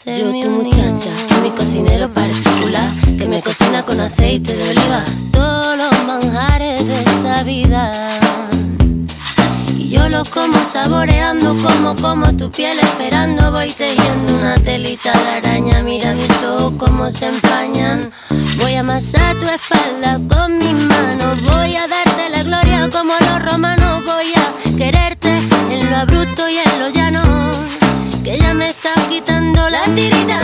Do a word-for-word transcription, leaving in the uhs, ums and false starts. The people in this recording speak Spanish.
Yo, tu muchacha, mi cocinero particular, que me cocina con aceite de oliva todos los manjares de esta vida. Y yo los como saboreando, como como tu piel esperando. Voy tejiendo una telita de araña, mira mis ojos como se empañan. Voy a amasar tu espalda con mis manos, voy a darte la gloria como los romanos. Voy a quererte en lo abrupto y en lo llano, que ya me estás quitando la tirita